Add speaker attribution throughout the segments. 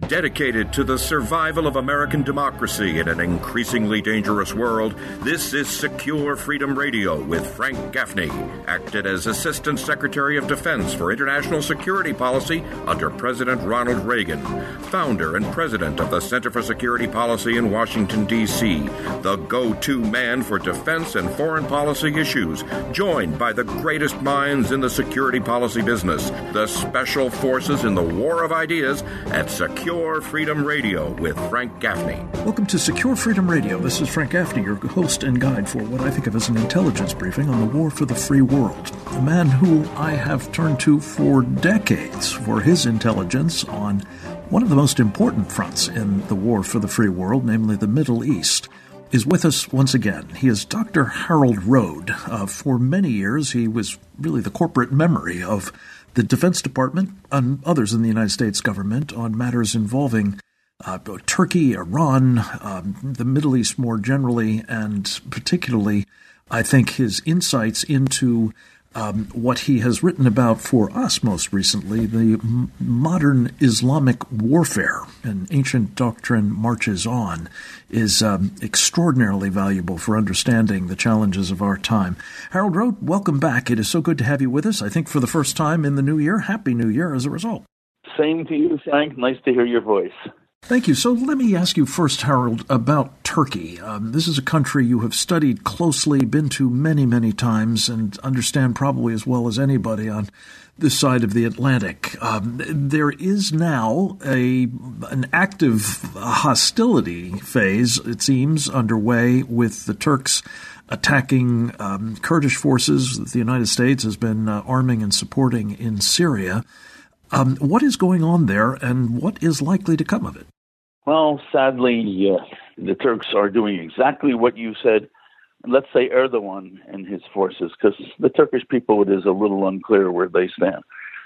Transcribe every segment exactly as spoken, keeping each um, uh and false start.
Speaker 1: Dedicated to the survival of American democracy in an increasingly dangerous world, this is Secure Freedom Radio with Frank Gaffney, acted as Assistant Secretary of Defense for International Security Policy under President Ronald Reagan, founder and president of the Center for Security Policy in Washington, D C, the go-to man for defense and foreign policy issues, joined by the greatest minds in the security policy business, the special forces in the war of ideas at Secure Freedom Radio with Frank Gaffney.
Speaker 2: Welcome to Secure Freedom Radio. This is Frank Gaffney, your host and guide for what I think of as an intelligence briefing on the war for the free world. A man who I have turned to for decades for his intelligence on one of the most important fronts in the war for the free world, namely the Middle East, is with us once again. He is Doctor Harold Road. Uh, for many years, he was really the corporate memory of the Defense Department and others in the United States government on matters involving uh, Turkey, Iran, um, the Middle East more generally, and particularly, I think, his insights into um, what he has written about for us most recently, the m- modern Islamic warfare, an ancient doctrine marches on, is um, extraordinarily valuable for understanding the challenges of our time. Harold Road, welcome back. It is so good to have you with us. I think for the first time in the new year. Happy New Year as a result.
Speaker 3: Same to you, Frank. Nice to hear your voice.
Speaker 2: Thank you. So let me ask you first, Harold, about Turkey. Um, this is a country you have studied closely, been to many, many times, and understand probably as well as anybody on this side of the Atlantic. Um, there is now a an active hostility phase, it seems, underway with the Turks attacking um, Kurdish forces that the United States has been uh, arming and supporting in Syria. Um, what is going on there, and what is likely to come of it?
Speaker 3: Well, sadly, uh, the Turks are doing exactly what you said. Let's say Erdogan and his forces, because the Turkish people, it is a little unclear where they stand.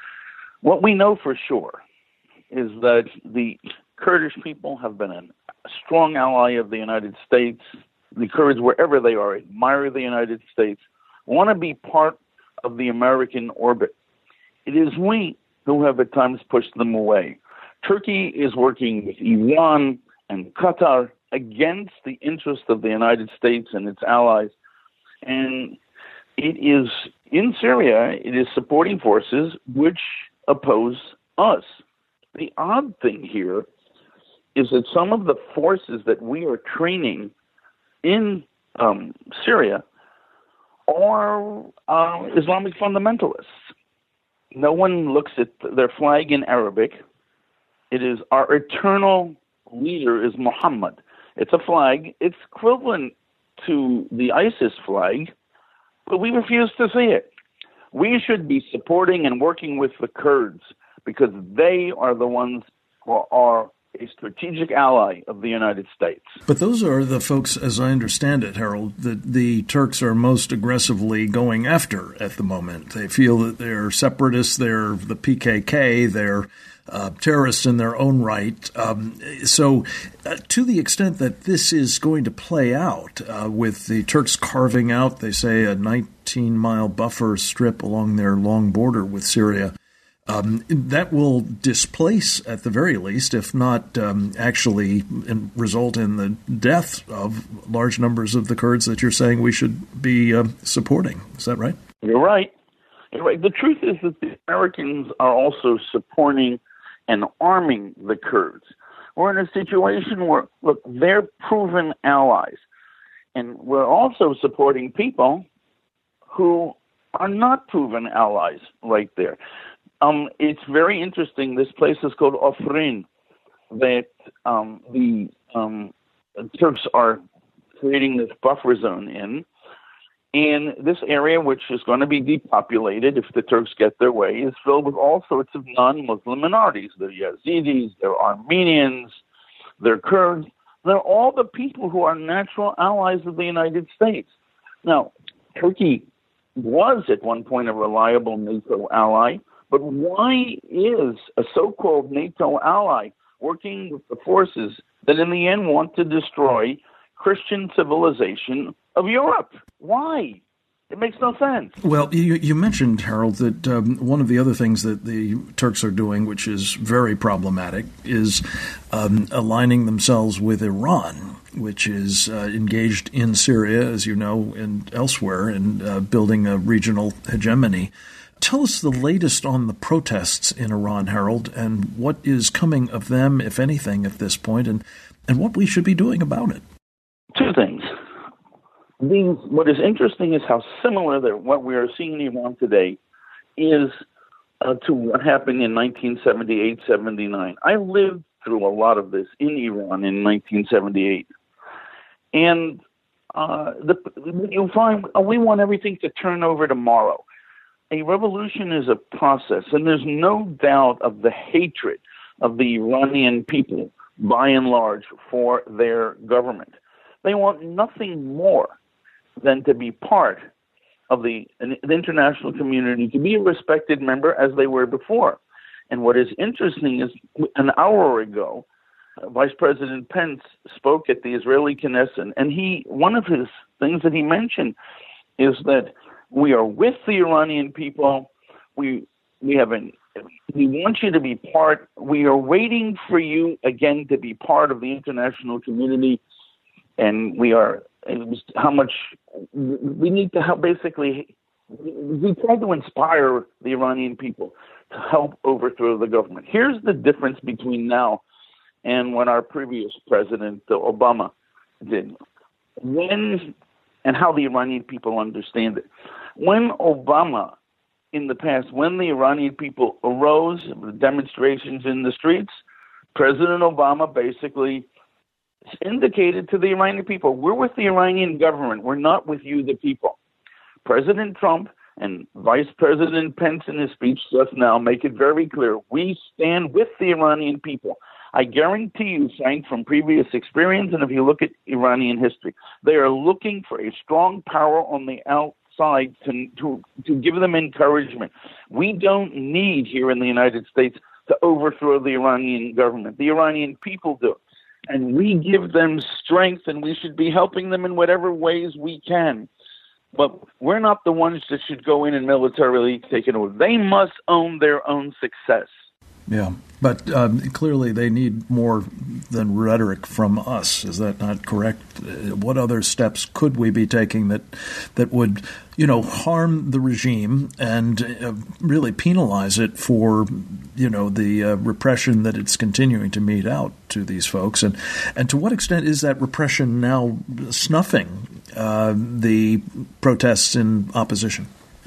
Speaker 3: What we know for sure is that the Kurdish people have been a strong ally of the United States. The Kurds, wherever they are, admire the United States, want to be part of the American orbit. It is we who have at times pushed them away. Turkey is working with Iran and Qatar against the interests of the United States and its allies. And it is, in Syria, it is supporting forces which oppose us. The odd thing here is that some of the forces that we are training in um, Syria are uh, Islamic fundamentalists. No one looks at their flag in Arabic. It is our eternal leader is Muhammad. It's a flag. It's equivalent to the ISIS flag, but we refuse to see it. We should be supporting and working with the Kurds because they are the ones who are a strategic ally of the United States.
Speaker 2: But those are the folks, as I understand it, Harold, that the Turks are most aggressively going after at the moment. They feel that they're separatists, they're the P K K, they're uh, terrorists in their own right. Um, so uh, to the extent that this is going to play out uh, with the Turks carving out, they say, a nineteen-mile buffer strip along their long border with Syria, Um, that will displace, at the very least, if not um, actually in, result in the death of large numbers of the Kurds that you're saying we should be uh, supporting. Is that right?
Speaker 3: You're right. You're right. The truth is that the Americans are also supporting and arming the Kurds. We're in a situation where, look, they're proven allies. And we're also supporting people who are not proven allies right there. Um, it's very interesting. This place is called Afrin, that um, the um, Turks are creating this buffer zone in. And this area, which is going to be depopulated if the Turks get their way, is filled with all sorts of non-Muslim minorities. They're Yazidis, they're Armenians, they're Kurds. They're all the people who are natural allies of the United States. Now, Turkey was at one point a reliable NATO ally, but why is a so-called NATO ally working with the forces that in the end want to destroy Christian civilization of Europe? Why? It makes no sense.
Speaker 2: Well, you, you mentioned, Harold, that um, one of the other things that the Turks are doing, which is very problematic, is um, aligning themselves with Iran, which is uh, engaged in Syria, as you know, and elsewhere, and uh, building a regional hegemony. Tell us the latest on the protests in Iran, Harold, and what is coming of them, if anything, at this point, and, and what we should be doing about it.
Speaker 3: Two things. The, what is interesting is how similar that what we are seeing in Iran today is uh, to what happened in nineteen seventy-eight seventy-nine. I lived through a lot of this in Iran in nineteen seventy-eight. And uh, the, you find uh, we want everything to turn over tomorrow. A revolution is a process, and there's no doubt of the hatred of the Iranian people, by and large, for their government. They want nothing more than to be part of the, the international community, to be a respected member as they were before. And what is interesting is an hour ago, uh, Vice President Pence spoke at the Israeli Knesset, and he one of his things that he mentioned is that we are with the Iranian people. We we have an we want you to be part. We are waiting for you again to be part of the international community, and we are. It was how much we need to help. Basically, we try to inspire the Iranian people to help overthrow the government. Here's the difference between now and what our previous president, Obama, did. When and how the Iranian people understand it. When Obama, in the past, when the Iranian people arose, the demonstrations in the streets, President Obama basically indicated to the Iranian people, we're with the Iranian government, we're not with you, the people. President Trump and Vice President Pence in his speech just now make it very clear, we stand with the Iranian people. I guarantee you, Frank, from previous experience, and if you look at Iranian history, they are looking for a strong power on the outside to, to, to give them encouragement. We don't need here in the United States to overthrow the Iranian government. The Iranian people do. And we give them strength, and we should be helping them in whatever ways we can. But we're not the ones that should go in and militarily take it over. They must own their own success.
Speaker 2: Yeah, but um, clearly they need more than rhetoric from us. Is that not correct? What other steps could we be taking that that would, you know, harm the regime and uh, really penalize it for, you know, the uh, repression that it's continuing to mete out to these folks? And and to what extent is that repression now snuffing uh, the protests in opposition?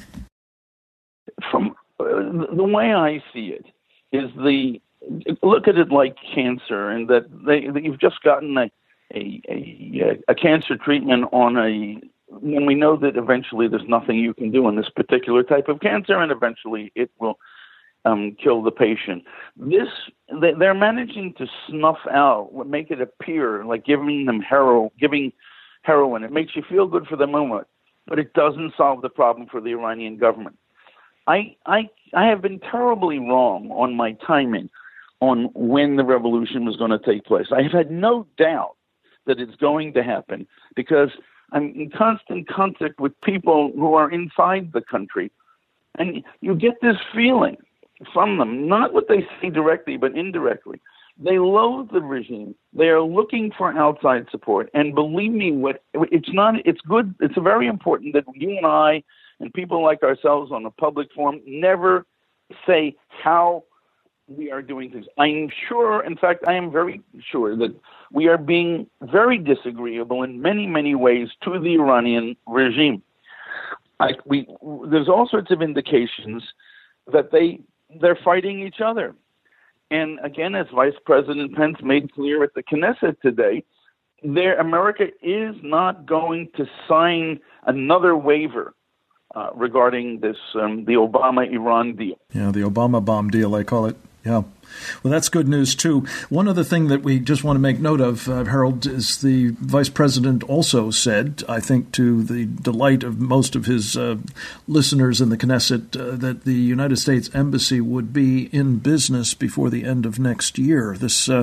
Speaker 3: From uh, the way I see it, is the look at it like cancer, and that they that you've just gotten a, a a a cancer treatment on a when we know that eventually there's nothing you can do on this particular type of cancer, and eventually it will um, kill the patient. This they, they're managing to snuff out, make it appear like giving them hero, giving heroin. It makes you feel good for the moment, but it doesn't solve the problem for the Iranian government. I, I I have been terribly wrong on my timing on when the revolution was going to take place. I have had no doubt that it's going to happen because I'm in constant contact with people who are inside the country. And you get this feeling from them, not what they say directly, but indirectly. They loathe the regime. They are looking for outside support. And believe me, what it's not, it's good. It's very important that you and I and people like ourselves on a public forum never say how we are doing things. I'm sure, in fact, I am very sure that we are being very disagreeable in many, many ways to the Iranian regime. I, we, there's all sorts of indications that they, they're fighting each other. And again, as Vice President Pence made clear at the Knesset today, there, America is not going to sign another waiver Uh, regarding this, um, the Obama-Iran deal.
Speaker 2: Yeah, the Obama bomb deal, I call it. Yeah. Well, that's good news, too. One other thing that we just want to make note of, uh, Harold, is the Vice President also said, I think to the delight of most of his uh, listeners in the Knesset, uh, that the United States Embassy would be in business before the end of next year. This uh,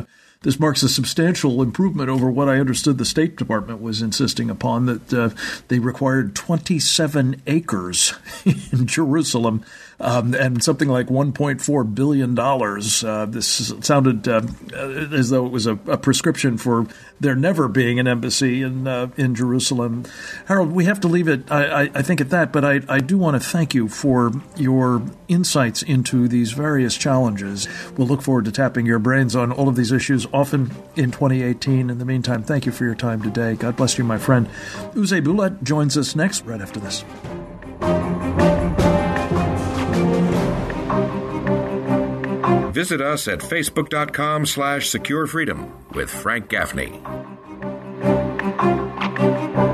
Speaker 2: This marks a substantial improvement over what I understood the State Department was insisting upon, that uh, they required twenty-seven acres in Jerusalem um, and something like one point four billion dollars. Uh, this sounded uh, as though it was a, a prescription for there never being an embassy in uh, in Jerusalem. Harold, we have to leave it, I, I, I think, at that, but I, I do want to thank you for your insights into these various challenges. We'll look forward to tapping your brains on all of these issues often in twenty eighteen. In the meantime, thank you for your time today. God bless you, my friend. Uze Bulat joins us next, right after this.
Speaker 1: Visit us at facebook.com slash secure freedom with Frank Gaffney.